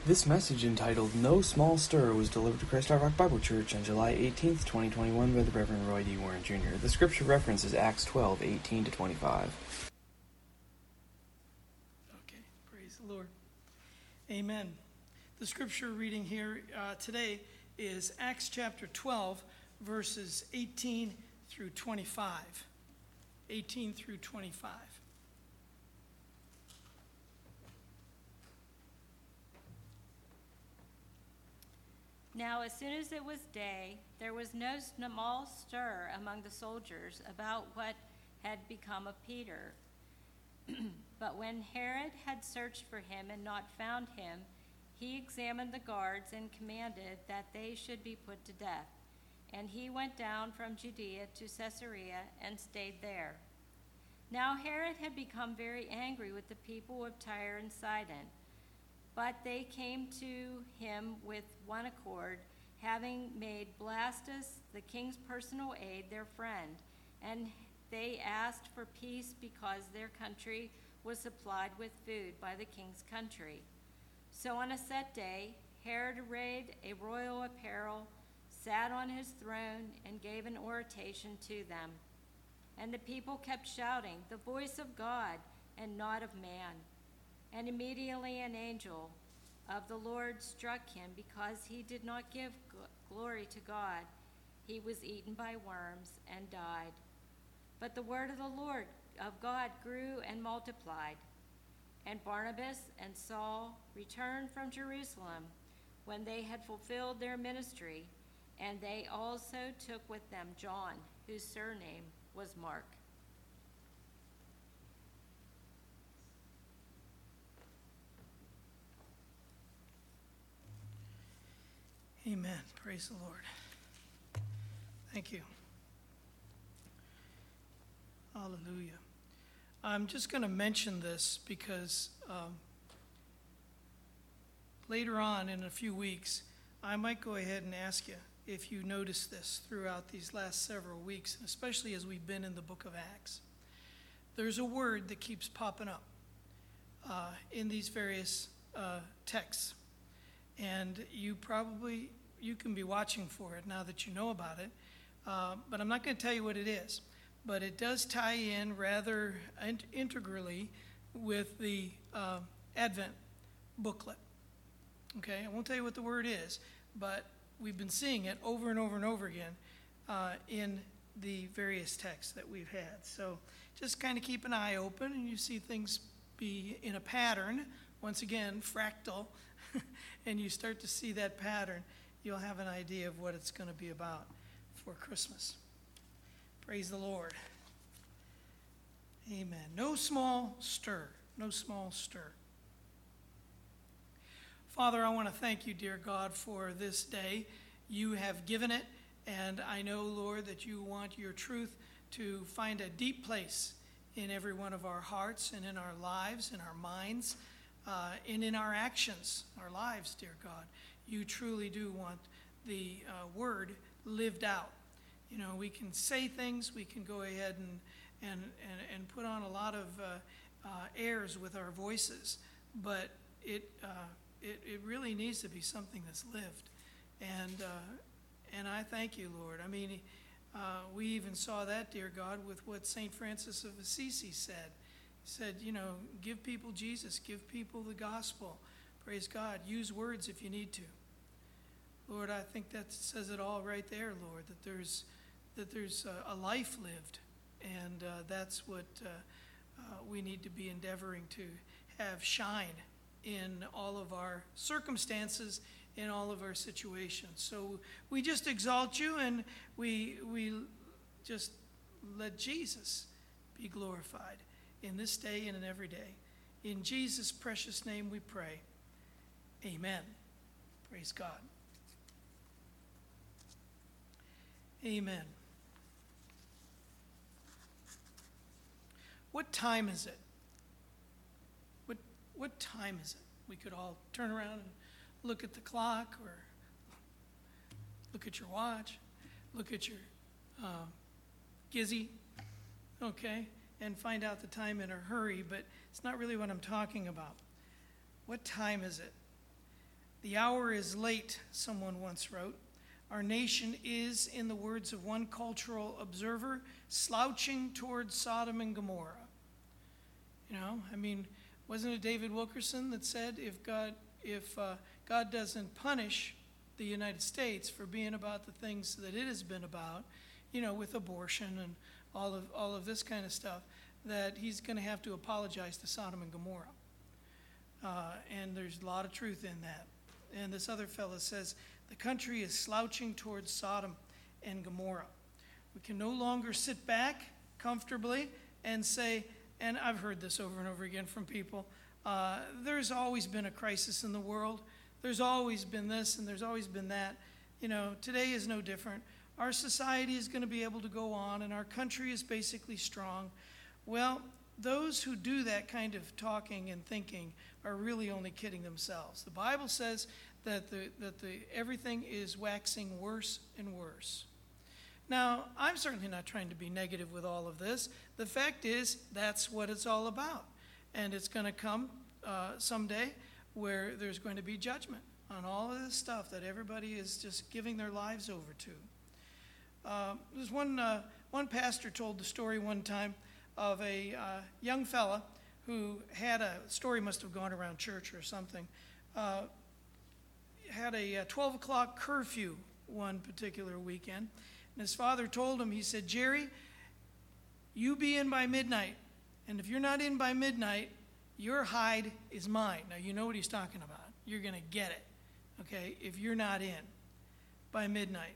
This message, entitled No Small Stir, was delivered to Christ Our Rock Bible Church on July 18th, 2021 by the Reverend Roy D. Warren Jr. The scripture reference is Acts 12:18-25. Okay, praise the Lord. Amen. The scripture reading here today is Acts chapter 12, verses 18 through 25. 18 through 25. Now, as soon as it was day, there was no small stir among the soldiers about what had become of Peter. But when Herod had searched for him and not found him, he examined the guards and commanded that they should be put to death. And he went down from Judea to Caesarea and stayed there. Now Herod had become very angry with the people of Tyre and Sidon. But they came to him with one accord, having made Blastus, the king's personal aide, their friend, and they asked for peace because their country was supplied with food by the king's country. So on a set day, Herod arrayed a royal apparel, sat on his throne, and gave an oration to them. And the people kept shouting, "The voice of God, and not of man." And immediately an angel of the Lord struck him because he did not give glory to God. He was eaten by worms and died. But the word of the Lord of God grew and multiplied. And Barnabas and Saul returned from Jerusalem when they had fulfilled their ministry, and they also took with them John, whose surname was Mark. Amen. Praise the Lord. Thank you. Hallelujah. I'm just going to mention this because later on in a few weeks, I might go ahead and ask you if you notice this throughout these last several weeks, and especially as we've been in the book of Acts. There's a word that keeps popping up in these various texts. And you can be watching for it now that you know about it, but I'm not going to tell you what it is. But it does tie in rather integrally with the Advent booklet. Okay, I won't tell you what the word is, but we've been seeing it over and over and over again in the various texts that we've had. So just kind of keep an eye open, and you see things be in a pattern, once again, fractal, and you start to see that pattern, you'll have an idea of what it's going to be about for Christmas. Praise the Lord. Amen. No small stir. No small stir. Father, I want to thank you, dear God, for this day. You have given it, and I know, Lord, that you want your truth to find a deep place in every one of our hearts and in our lives, in our minds, and in our actions, our lives, dear God. You truly do want the word lived out. You know, we can say things, we can go ahead and put on a lot of airs with our voices, but it really needs to be something that's lived. And I thank you, Lord. I mean, we even saw that, dear God, with what St. Francis of Assisi said. He said, you know, give people Jesus, give people the gospel. Praise God. Use words if you need to. Lord, I think that says it all right there, Lord, that there's a life lived, and that's what we need to be endeavoring to have shine in all of our circumstances, in all of our situations. So we just exalt you, and we just let Jesus be glorified in this day and in every day. In Jesus' precious name we pray. Amen. Praise God. Amen. What time is it? What time is it? We could all turn around and look at the clock, or look at your watch, look at your Gizzy, okay, and find out the time in a hurry, but it's not really what I'm talking about. What time is it? The hour is late, someone once wrote. Our nation is, in the words of one cultural observer, slouching towards Sodom and Gomorrah. Wasn't it David Wilkerson that said if God doesn't punish the United States for being about the things that it has been about, with abortion and all of this kind of stuff, that he's going to have to apologize to Sodom and Gomorrah. And there's a lot of truth in that. And this other fellow says, the country is slouching towards Sodom and Gomorrah. We can no longer sit back comfortably and say, and I've heard this over and over again from people, there's always been a crisis in the world. There's always been this and there's always been that. Today is no different. Our society is going to be able to go on and our country is basically strong. Well, those who do that kind of talking and thinking are really only kidding themselves. The Bible says that everything is waxing worse and worse. Now, I'm certainly not trying to be negative with all of this. The fact is, that's what it's all about. And it's going to come someday where there's going to be judgment on all of this stuff that everybody is just giving their lives over to. There's one pastor told the story one time of a young fella who had a story, must have gone around church or something, had a 12 o'clock curfew one particular weekend. And his father told him, he said, Jerry, you be in by midnight. And if you're not in by midnight, your hide is mine. Now, you know what he's talking about. You're going to get it, okay, if you're not in by midnight.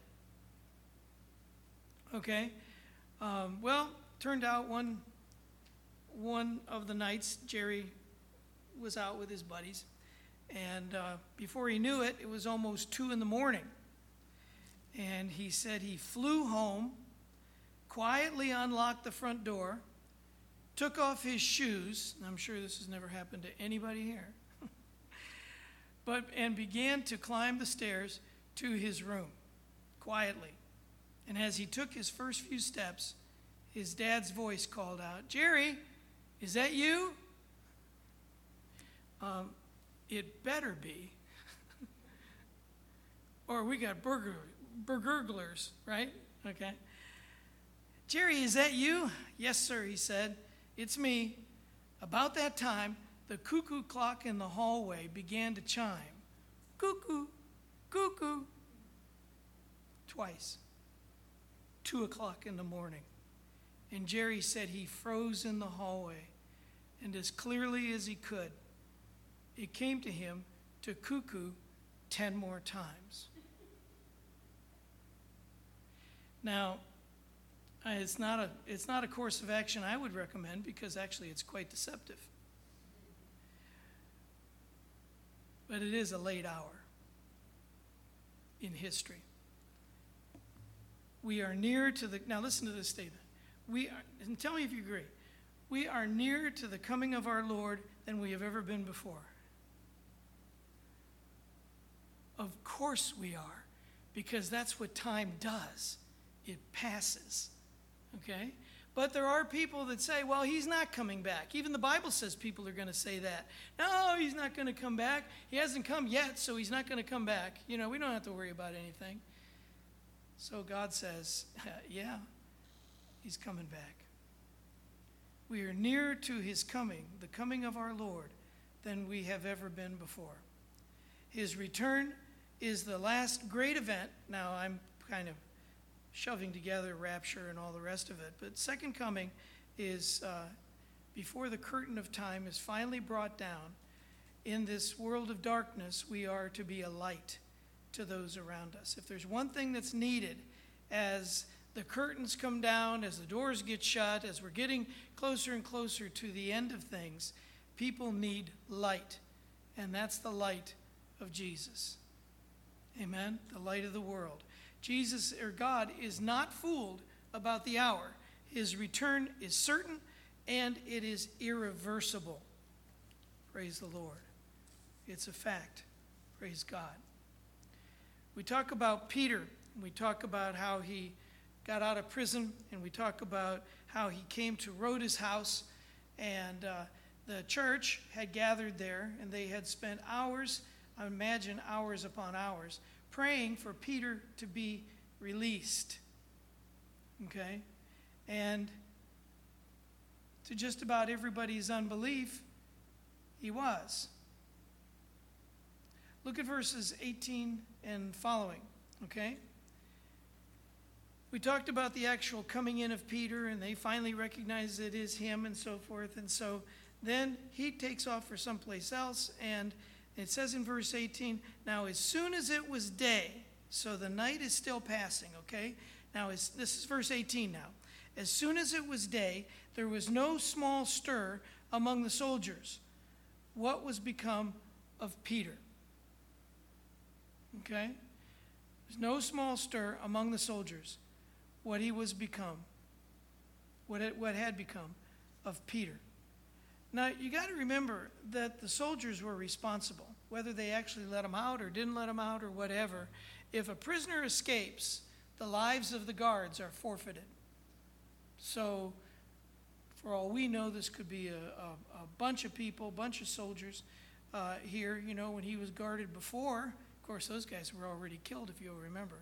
Okay? Turned out one of the nights, Jerry was out with his buddies. And before he knew it, it was almost 2 a.m. And he said he flew home, quietly unlocked the front door, took off his shoes, and I'm sure this has never happened to anybody here, and began to climb the stairs to his room, quietly. And as he took his first few steps, his dad's voice called out, Jerry, is that you? It better be. Or we got burglars, right? Okay. Jerry, is that you? Yes, sir, he said. It's me. About that time, the cuckoo clock in the hallway began to chime. Cuckoo, cuckoo. Twice. 2 o'clock in the morning. And Jerry said he froze in the hallway. And as clearly as he could, it came to him to cuckoo 10 more times. Now, it's not a course of action I would recommend because actually it's quite deceptive. But it is a late hour in history. We are near to the, now listen to this statement. And tell me if you agree. We are nearer to the coming of our Lord than we have ever been before. Of course we are, because that's what time does. It passes, okay? But there are people that say, well, he's not coming back. Even the Bible says people are going to say that. No, he's not going to come back. He hasn't come yet, so he's not going to come back. We don't have to worry about anything. So God says, yeah, he's coming back. We are nearer to his coming, the coming of our Lord, than we have ever been before. His return is the last great event. Now, I'm kind of shoving together rapture and all the rest of it. But second coming is before the curtain of time is finally brought down. In this world of darkness, we are to be a light to those around us. If there's one thing that's needed as the curtains come down, as the doors get shut, as we're getting closer and closer to the end of things, people need light. And that's the light of Jesus. Amen? The light of the world. Jesus, or God, is not fooled about the hour. His return is certain and it is irreversible. Praise the Lord. It's a fact. Praise God. We talk about Peter. We talk about how he got out of prison, and we talk about how he came to Rhoda's house, and the church had gathered there, and they had spent hours I imagine hours upon hours, praying for Peter to be released. Okay? And to just about everybody's unbelief, he was. Look at verses 18 and following, okay? We talked about the actual coming in of Peter, and they finally recognize it is him and so forth. And so then he takes off for someplace else, and it says in verse 18, now as soon as it was day, so the night is still passing, okay? Now this is verse 18 now. As soon as it was day, there was no small stir among the soldiers. What was become of Peter? Okay? There's no small stir among the soldiers. What he was become. What had become of Peter. Now, you got to remember that the soldiers were responsible, whether they actually let him out or didn't let him out or whatever. If a prisoner escapes, the lives of the guards are forfeited. So, for all we know, this could be a bunch of people, bunch of soldiers here. You know, when he was guarded before, of course, those guys were already killed, if you'll remember.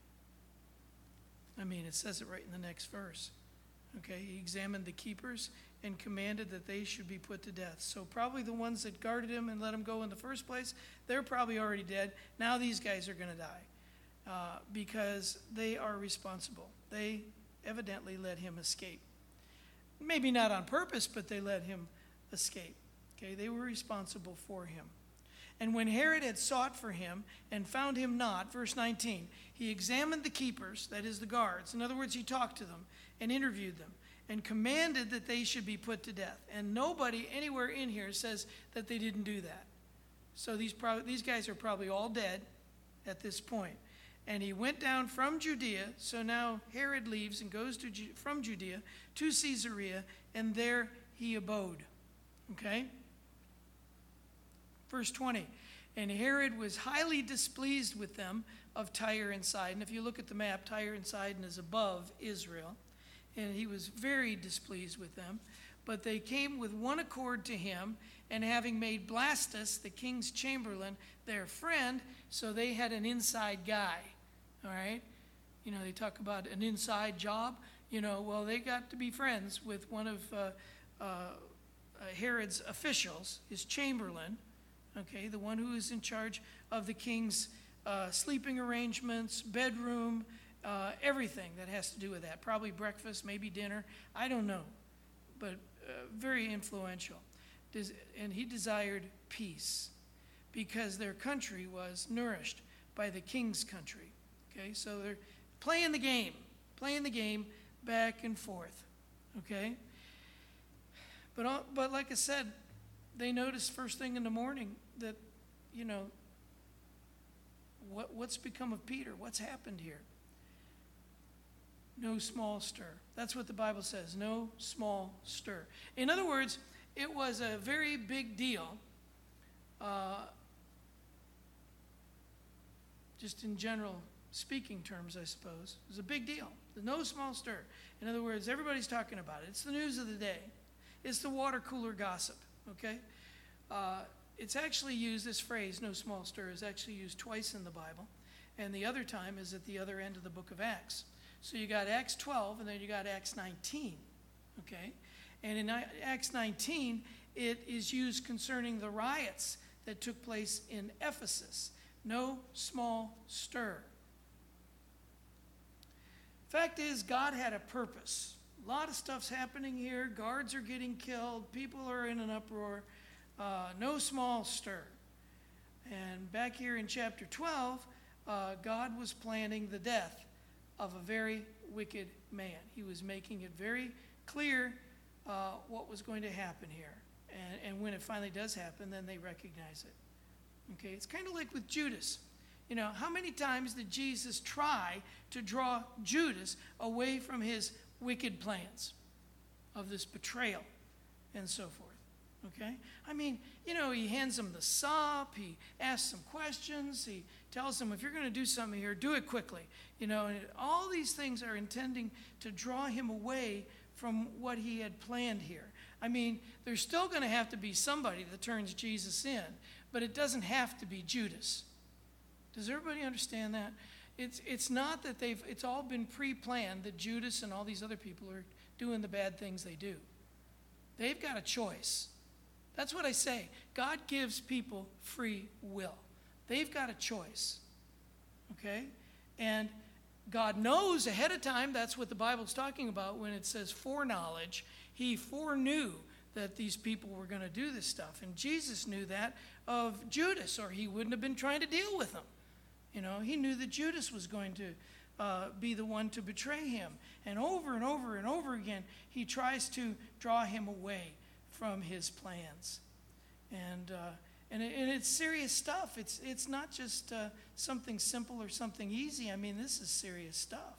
I mean, it says it right in the next verse. Okay, he examined the keepers and commanded that they should be put to death. So probably the ones that guarded him and let him go in the first place, they're probably already dead. Now these guys are going to die because they are responsible. They evidently let him escape. Maybe not on purpose, but they let him escape. Okay, they were responsible for him. And when Herod had sought for him and found him not, verse 19, he examined the keepers, that is the guards. In other words, he talked to them and interviewed them and commanded that they should be put to death. And nobody anywhere in here says that they didn't do that. So these guys are probably all dead at this point. And he went down from Judea, so now Herod leaves and goes from Judea to Caesarea, and there he abode. Okay? Verse 20, and Herod was highly displeased with them of Tyre and Sidon. If you look at the map, Tyre and Sidon is above Israel. And he was very displeased with them. But they came with one accord to him, and having made Blastus, the king's chamberlain, their friend, so they had an inside guy. All right? You know, they talk about an inside job. You know, well, they got to be friends with one of Herod's officials, his chamberlain. Okay, the one who is in charge of the king's sleeping arrangements, bedroom, everything that has to do with that. Probably breakfast, maybe dinner. I don't know, but very influential. And he desired peace because their country was nourished by the king's country. Okay, so they're playing the game back and forth. Okay, but like I said, they noticed first thing in the morning that, you know, what's become of Peter? What's happened here? No small stir. That's what the Bible says, no small stir. In other words, it was a very big deal, just in general speaking terms, I suppose. It was a big deal. There's no small stir. In other words, everybody's talking about it. It's the news of the day. It's the water cooler gossip, okay? It's actually used, this phrase, no small stir, is actually used twice in the Bible. And the other time is at the other end of the book of Acts. So you got Acts 12, and then you got Acts 19, okay? And in Acts 19, it is used concerning the riots that took place in Ephesus. No small stir. Fact is, God had a purpose. A lot of stuff's happening here. Guards are getting killed. People are in an uproar. No small stir. And back here in chapter 12, God was planning the death of a very wicked man. He was making it very clear what was going to happen here. And when it finally does happen, then they recognize it. Okay, it's kind of like with Judas. You know, how many times did Jesus try to draw Judas away from his wicked plans of this betrayal and so forth? Okay? I mean, you know, he hands him the sop, he asks some questions, he tells him, if you're going to do something here, do it quickly. You know, and all these things are intending to draw him away from what he had planned here. I mean, there's still going to have to be somebody that turns Jesus in, but it doesn't have to be Judas. Does everybody understand that? It's not that it's all been pre-planned that Judas and all these other people are doing the bad things they do. They've got a choice. That's what I say. God gives people free will. They've got a choice. Okay? And God knows ahead of time. That's what the Bible's talking about when it says foreknowledge. He foreknew that these people were going to do this stuff. And Jesus knew that of Judas, or he wouldn't have been trying to deal with him. You know, he knew that Judas was going to be the one to betray him. And over and over and over again, he tries to draw him away from his plans. And it's serious stuff. It's not just something simple or something easy. I mean, this is serious stuff.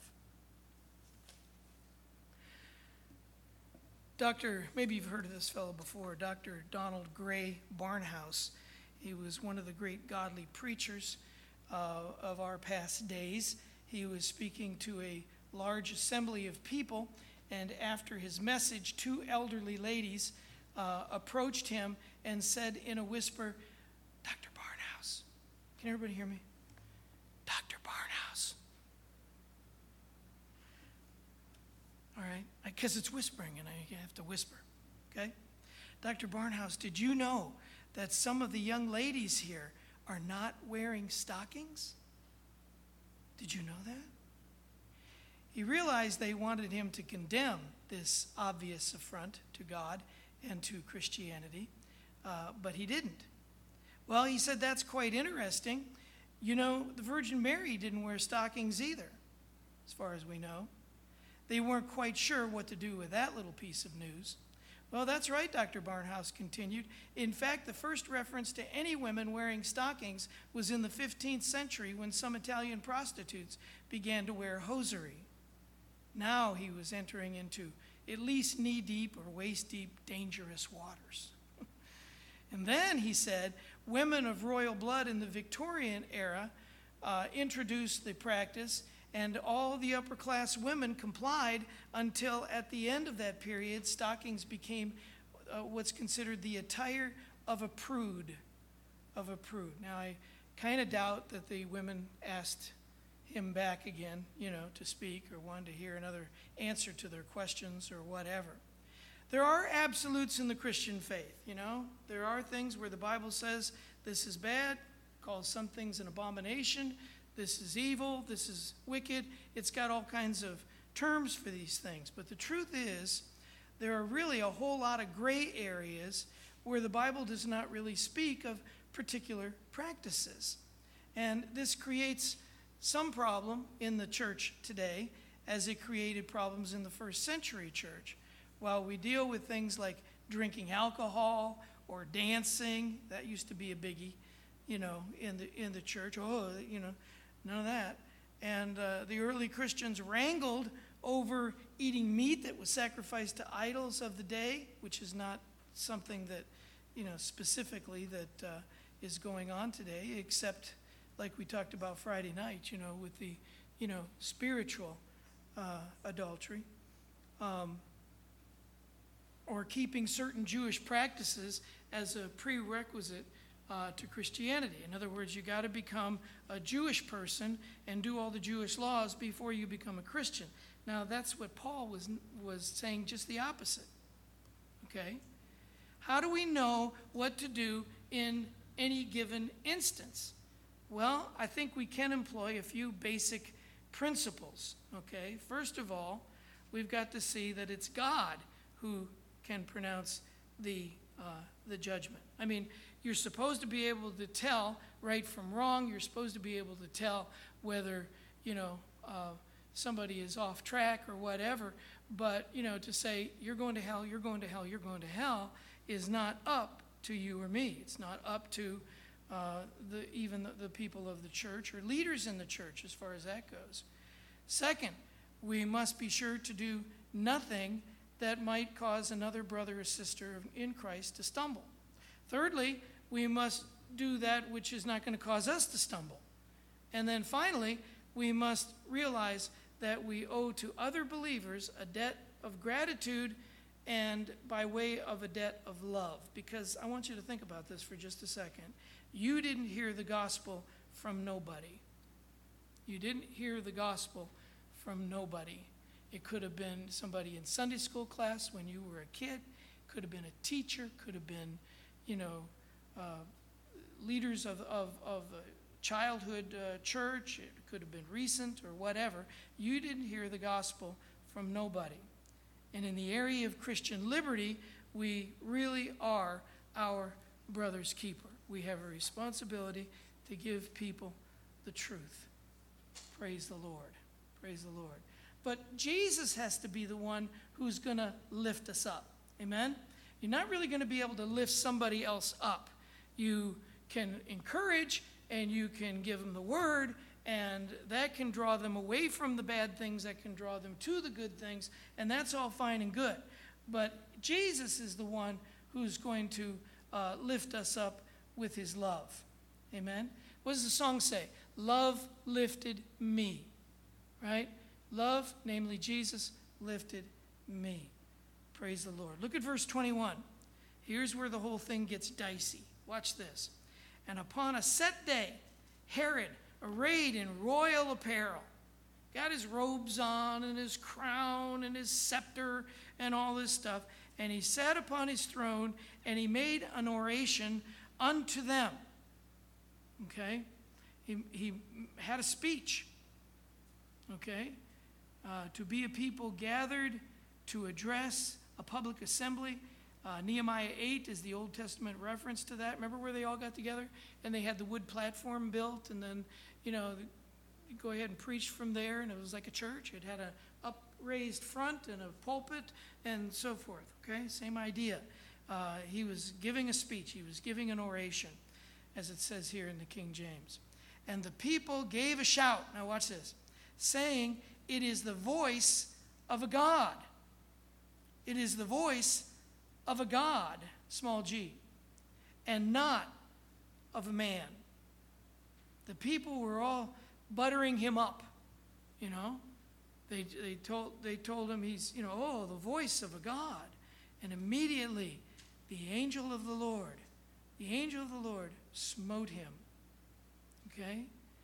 Maybe you've heard of this fellow before, Dr. Donald Gray Barnhouse. He was one of the great godly preachers of our past days. He was speaking to a large assembly of people, and after his message, two elderly ladies approached him and said in a whisper, "Dr. Barnhouse." Can everybody hear me? "Dr. Barnhouse." All right? Because it's whispering, and I have to whisper. Okay? "Dr. Barnhouse, did you know that some of the young ladies here are not wearing stockings? Did you know that?" He realized they wanted him to condemn this obvious affront to God and to Christianity, but he didn't. Well, he said, "That's quite interesting. You know, the Virgin Mary didn't wear stockings either, as far as we know." They weren't quite sure what to do with that little piece of news. "Well, that's right," Dr. Barnhouse continued. "In fact, the first reference to any women wearing stockings was in the 15th century when some Italian prostitutes began to wear hosiery." Now he was entering into at least knee-deep or waist-deep dangerous waters. And then, he said, women of royal blood in the Victorian era introduced the practice, and all the upper-class women complied until at the end of that period, stockings became what's considered the attire of a prude. Now, I kind of doubt that the women asked him back again, to speak, or wanted to hear another answer to their questions or whatever. There are absolutes in the Christian faith, There are things where the Bible says this is bad, calls some things an abomination, this is evil, this is wicked. It's got all kinds of terms for these things. But the truth is, there are really a whole lot of gray areas where the Bible does not really speak of particular practices. And this creates some problem in the church today, as it created problems in the first century church. While we deal with things like drinking alcohol or dancing, that used to be a biggie, in the church. None of that. And the early Christians wrangled over eating meat that was sacrificed to idols of the day, which is not something that, specifically that is going on today, except like we talked about Friday night, with the, spiritual adultery. Or keeping certain Jewish practices as a prerequisite to Christianity. In other words, you got to become a Jewish person and do all the Jewish laws before you become a Christian. Now, that's what Paul was saying, just the opposite. Okay? How do we know what to do in any given instance? Well, I think we can employ a few basic principles. Okay? First of all, we've got to see that it's God who can pronounce the judgment. I mean, you're supposed to be able to tell right from wrong. You're supposed to be able to tell whether, somebody is off track or whatever. But, to say, you're going to hell, you're going to hell, you're going to hell, is not up to you or me. It's not up to even the people of the church or leaders in the church as far as that goes. Second, we must be sure to do nothing that might cause another brother or sister in Christ to stumble. Thirdly, we must do that which is not going to cause us to stumble. And then finally, we must realize that we owe to other believers a debt of gratitude and by way of a debt of love. Because I want you to think about this for just a second. You didn't hear the gospel from nobody. You didn't hear the gospel from nobody. It could have been somebody in Sunday school class when you were a kid. Could have been a teacher. Could have been, leaders of a childhood church. It could have been recent or whatever. You didn't hear the gospel from nobody. And in the area of Christian liberty, we really are our brother's keeper. We have a responsibility to give people the truth. Praise the Lord. Praise the Lord. But Jesus has to be the one who's going to lift us up. Amen? You're not really going to be able to lift somebody else up. You can encourage and you can give them the word, and that can draw them away from the bad things, that can draw them to the good things, and that's all fine and good. But Jesus is the one who's going to lift us up with his love. Amen? What does the song say? Love lifted me. Right? Love, namely Jesus, lifted me. Praise the Lord. Look at verse 21. Here's where the whole thing gets dicey. Watch this. And upon a set day, Herod, arrayed in royal apparel, got his robes on and his crown and his scepter and all this stuff, and he sat upon his throne and he made an oration unto them. Okay? He had a speech. Okay? To be a people gathered to address a public assembly. Nehemiah 8 is the Old Testament reference to that. Remember where they all got together and they had the wood platform built, and then, you go ahead and preach from there, and it was like a church. It had an upraised front and a pulpit and so forth. Okay, same idea. He was giving a speech. He was giving an oration, as it says here in the King James. And the people gave a shout. Now watch this. Saying, it is the voice of a God. It is the voice of a God, small g, and not of a man. The people were all buttering him up, They told him he's, the voice of a God. And immediately the angel of the Lord smote him. Okay?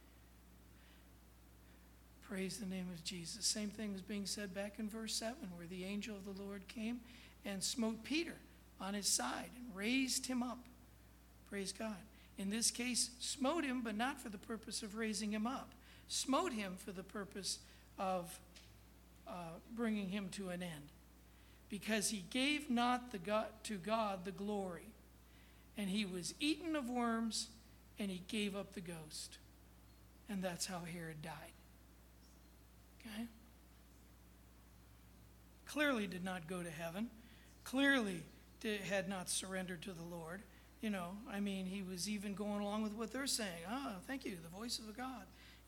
Praise the name of Jesus. Same thing was being said back in verse 7, where the angel of the Lord came and smote Peter on his side and raised him up. Praise God. In this case, smote him, but not for the purpose of raising him up. Smote him for the purpose of bringing him to an end. Because he gave not to God the glory. And he was eaten of worms, and he gave up the ghost. And that's how Herod died. Okay? Clearly did not go to heaven. Clearly had not surrendered to the Lord. He was even going along with what they're saying. Thank you, the voice of a God.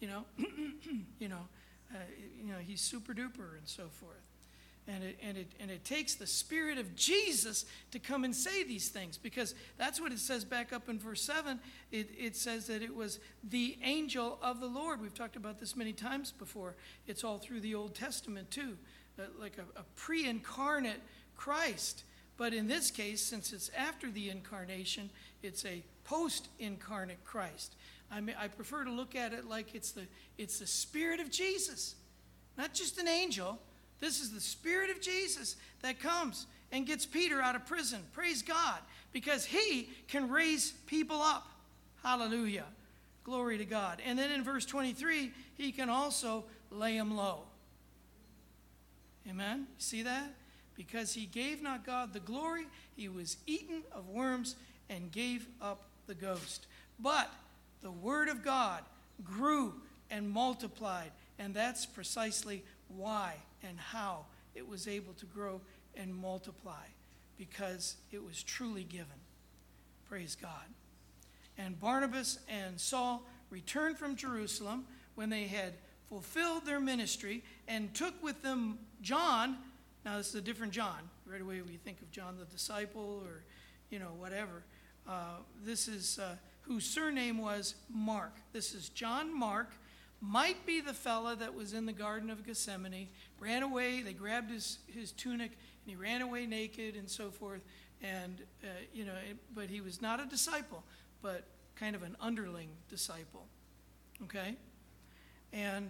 He's super duper and so forth. And it takes the Spirit of Jesus to come and say these things, because that's what it says back up in verse 7. It says that it was the angel of the Lord. We've talked about this many times before. It's all through the Old Testament too, like a pre-incarnate Christ. But in this case, since it's after the incarnation, it's a post-incarnate Christ. I prefer to look at it like it's the Spirit of Jesus, not just an angel. This is the Spirit of Jesus that comes and gets Peter out of prison. Praise God, because he can raise people up. Hallelujah. Glory to God. And then in verse 23, he can also lay them low. Amen? See that? Because he gave not God the glory, he was eaten of worms and gave up the ghost. But the word of God grew and multiplied, and that's precisely why and how it was able to grow and multiply, because it was truly given. Praise God. And Barnabas and Saul returned from Jerusalem when they had fulfilled their ministry, and took with them John. Now this is a different John. Right away we think of John the disciple, or whatever. This is whose surname was Mark. This is John Mark. Might be the fella that was in the Garden of Gethsemane, ran away, they grabbed his tunic, and he ran away naked and so forth, and, but he was not a disciple, but kind of an underling disciple. Okay? And,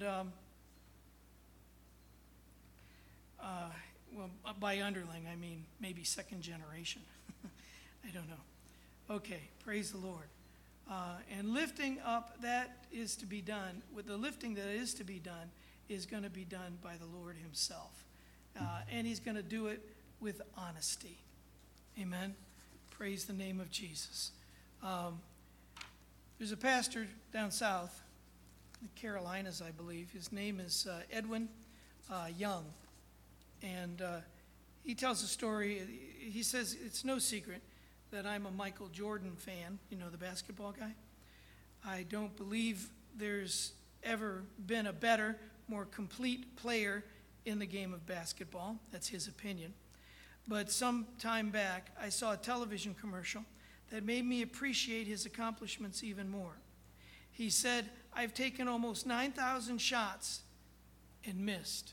well, by underling, I mean maybe second generation. I don't know. Okay, praise the Lord. And lifting up that is to be done, with the lifting that is to be done, is going to be done by the Lord himself. And he's going to do it with honesty. Amen. Praise the name of Jesus. There's a pastor down south, the Carolinas, I believe. His name is Edwin Young. And he tells a story. He says it's no secret that I'm a Michael Jordan fan, you know, the basketball guy. I don't believe there's ever been a better, more complete player in the game of basketball. That's his opinion. But some time back, I saw a television commercial that made me appreciate his accomplishments even more. He said, I've taken almost 9,000 shots and missed.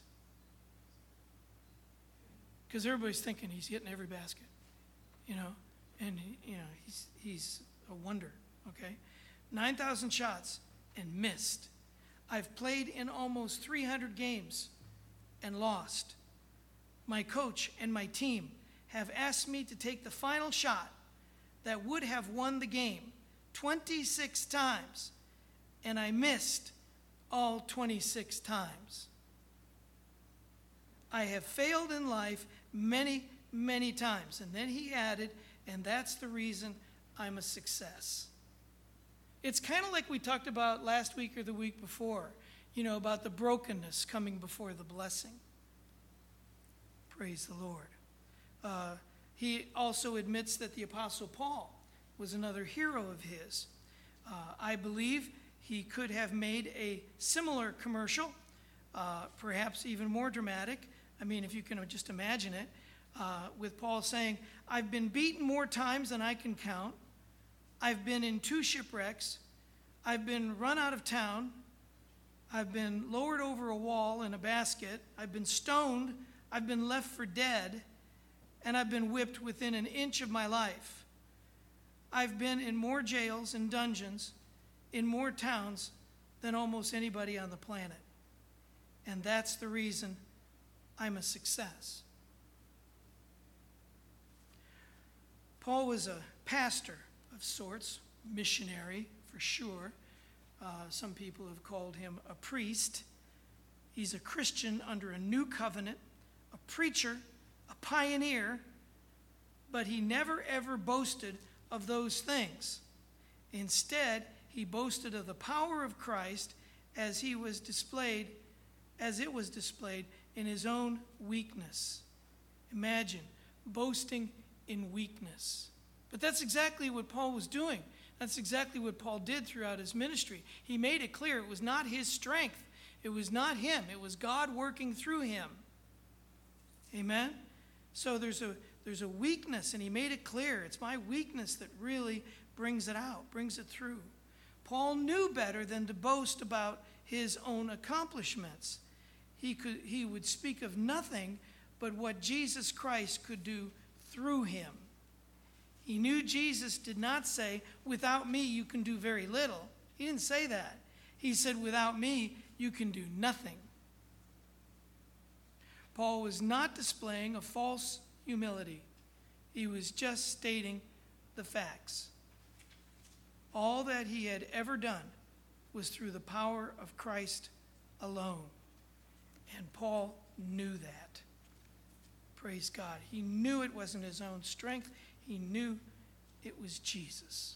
Because everybody's thinking he's hitting every basket, you know, and, you know, he's a wonder, okay? 9,000 shots and missed. I've played in almost 300 games and lost. My coach and my team have asked me to take the final shot that would have won the game 26 times, and I missed all 26 times. I have failed in life many, many times. And then he added, and that's the reason I'm a success. It's kind of like we talked about last week or the week before, you know, about the brokenness coming before the blessing. Praise the Lord. He also admits that the Apostle Paul was another hero of his. I believe he could have made a similar commercial, perhaps even more dramatic. I mean, if you can just imagine it, with Paul saying, I've been beaten more times than I can count. I've been in 2 shipwrecks. I've been run out of town. I've been lowered over a wall in a basket. I've been stoned. I've been left for dead. And I've been whipped within an inch of my life. I've been in more jails and dungeons, in more towns than almost anybody on the planet. And that's the reason I'm a success. Paul was a pastor of sorts, missionary for sure. Some people have called him a priest. He's a Christian under a new covenant, a preacher, a pioneer, but he never ever boasted of those things. Instead, he boasted of the power of Christ as it was displayed in his own weakness. Imagine boasting in weakness. But that's exactly what Paul was doing. That's exactly what Paul did throughout his ministry. He made it clear it was not his strength. It was not him. It was God working through him. Amen? So there's a weakness, and he made it clear. It's my weakness that really brings it out, brings it through. Paul knew better than to boast about his own accomplishments. He would speak of nothing but what Jesus Christ could do through him. He knew Jesus did not say, without me you can do very little. He didn't say that. He said, without me you can do nothing. Paul was not displaying a false humility. He was just stating the facts. All that he had ever done was through the power of Christ alone. And Paul knew that. Praise God. He knew it wasn't his own strength. He knew it was Jesus.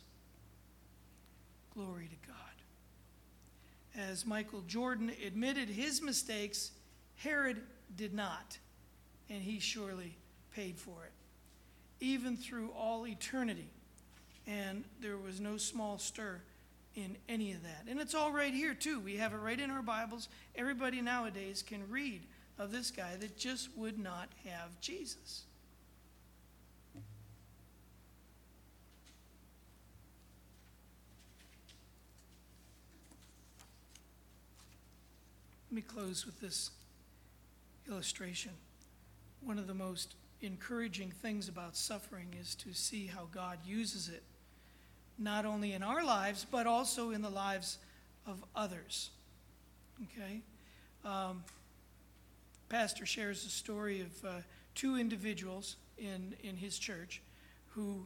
Glory to God. As Michael Jordan admitted his mistakes, Herod did not, and he surely paid for it, even through all eternity. And there was no small stir in any of that. And it's all right here, too. We have it right in our Bibles. Everybody nowadays can read of this guy that just would not have Jesus. Let me close with this illustration. One of the most encouraging things about suffering is to see how God uses it not only in our lives, but also in the lives of others. Okay? Pastor shares a story of two individuals in his church who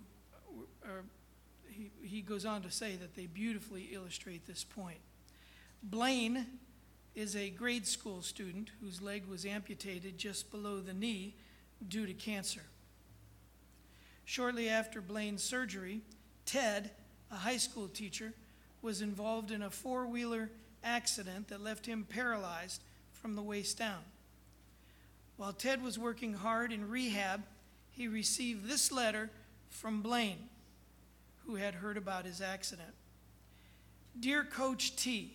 he goes on to say that they beautifully illustrate this point. Blaine is a grade school student whose leg was amputated just below the knee due to cancer. Shortly after Blaine's surgery, Ted, a high school teacher, was involved in a four-wheeler accident that left him paralyzed from the waist down. While Ted was working hard in rehab, he received this letter from Blaine, who had heard about his accident. Dear Coach T,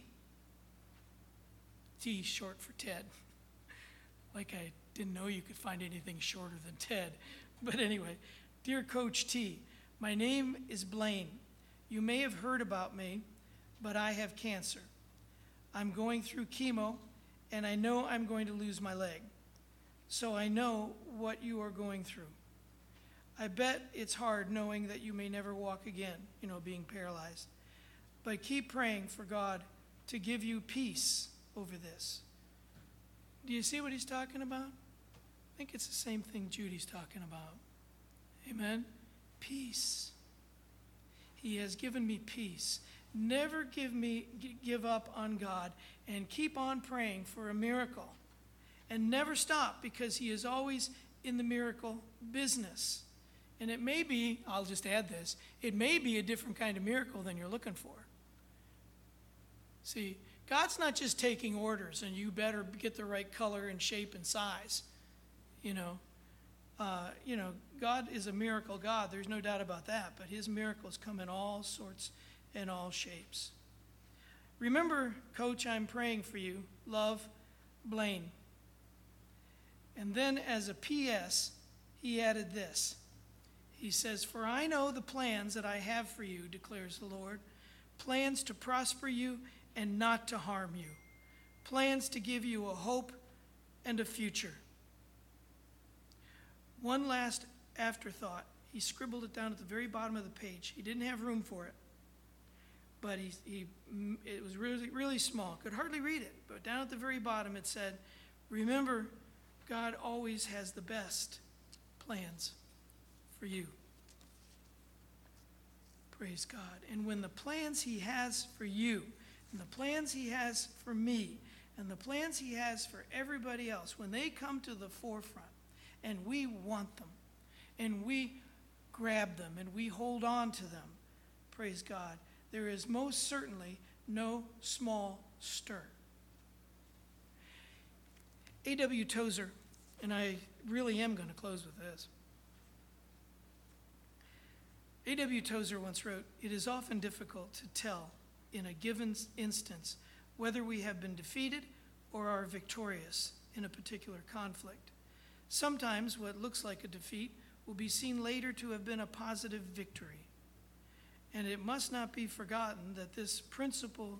T short for Ted. Like I didn't know you could find anything shorter than Ted. But anyway, dear Coach T, my name is Blaine. You may have heard about me, but I have cancer. I'm going through chemo, and I know I'm going to lose my leg. So I know what you are going through. I bet it's hard knowing that you may never walk again, being paralyzed. But keep praying for God to give you peace over this. Do you see what he's talking about? I think it's the same thing Judy's talking about. Amen? Peace. He has given me peace. Never give up on God, and keep on praying for a miracle. And never stop, because he is always in the miracle business. And it may be, I'll just add this, it may be a different kind of miracle than you're looking for. See, God's not just taking orders and you better get the right color and shape and size. God is a miracle God. There's no doubt about that. But his miracles come in all sorts and all shapes. Remember, Coach, I'm praying for you. Love, Blaine. And then as a P.S., he added this. He says, for I know the plans that I have for you, declares the Lord, plans to prosper you and not to harm you, plans to give you a hope and a future. One last afterthought. He scribbled it down at the very bottom of the page. He didn't have room for it, but it was really, really small. Could hardly read it, but down at the very bottom it said, remember, God always has the best plans for you. Praise God. And when the plans he has for you, and the plans he has for me, and the plans he has for everybody else, when they come to the forefront, and we want them, and we grab them, and we hold on to them, praise God, there is most certainly no small stir. A.W. Tozer, and I really am going to close with this. A.W. Tozer once wrote, it is often difficult to tell in a given instance whether we have been defeated or are victorious in a particular conflict. Sometimes what looks like a defeat will be seen later to have been a positive victory. And it must not be forgotten that this principle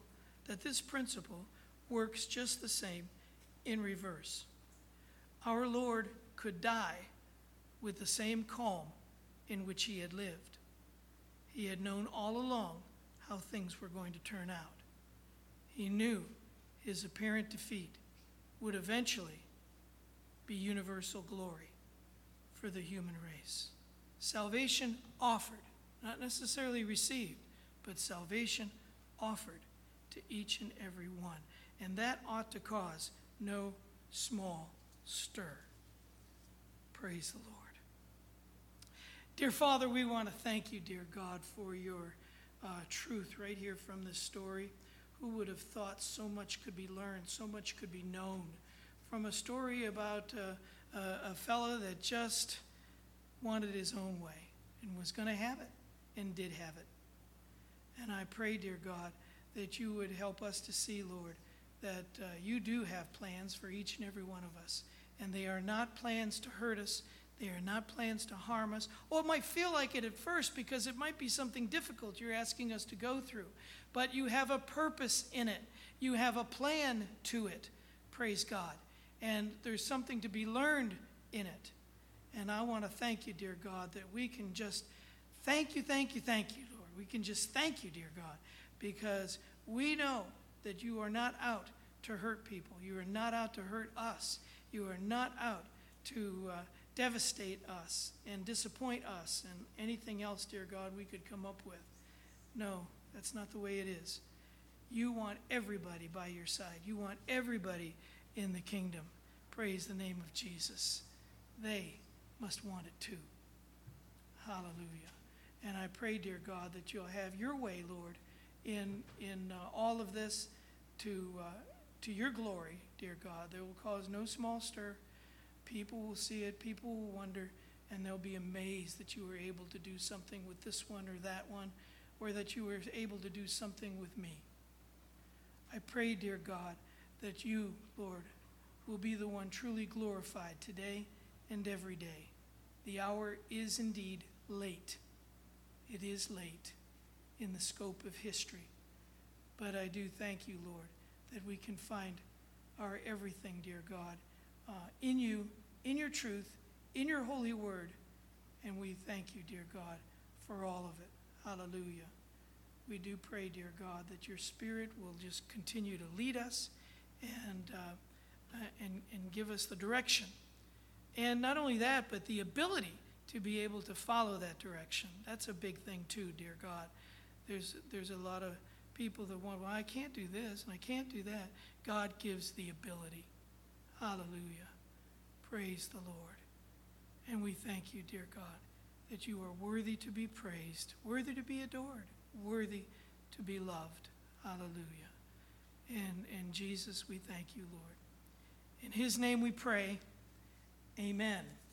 works just the same in reverse. Our Lord could die with the same calm in which he had lived. He had known all along how things were going to turn out. He knew his apparent defeat would eventually be universal glory for the human race. Salvation offered, not necessarily received, but salvation offered to each and every one. And that ought to cause no small stir. Praise the Lord. Dear Father, we want to thank you, dear God, for your truth right here from this story. Who would have thought so much could be learned, so much could be known from a story about a fellow that just wanted his own way and was going to have it and did have it. And I pray, dear God, that you would help us to see, Lord, that you do have plans for each and every one of us. And they are not plans to hurt us. They are not plans to harm us. Well, it might feel like it at first because it might be something difficult you're asking us to go through. But you have a purpose in it. You have a plan to it. Praise God. And there's something to be learned in it. And I want to thank you, dear God, that we can just thank you, Lord. We can just thank you, dear God, because we know that you are not out to hurt people. You are not out to hurt us. You are not out to devastate us and disappoint us and anything else, dear God, we could come up with. No, that's not the way it is. You want everybody by your side. You want everybody in the kingdom. Praise the name of Jesus. They must want it too. Hallelujah. And I pray, dear God, that you'll have your way, Lord, in all of this to your glory, dear God. They will cause no small stir. People will see it. People will wonder, and they'll be amazed that you were able to do something with this one or that one, or that you were able to do something with me. I pray, dear God, that you, Lord, will be the one truly glorified today and every day. The hour is indeed late. It is late in the scope of history. But I do thank you, Lord, that we can find our everything, dear God, in you, in your truth, in your holy word. And we thank you, dear God, for all of it. Hallelujah. We do pray, dear God, that your Spirit will just continue to lead us and give us the direction. And not only that, but the ability to be able to follow that direction. That's a big thing too, dear God. There's a lot of people that want, well, I can't do this and I can't do that. God gives the ability. Hallelujah. Praise the Lord. And we thank you, dear God, that you are worthy to be praised, worthy to be adored, worthy to be loved. Hallelujah. And Jesus, we thank you, Lord. In his name we pray. Amen.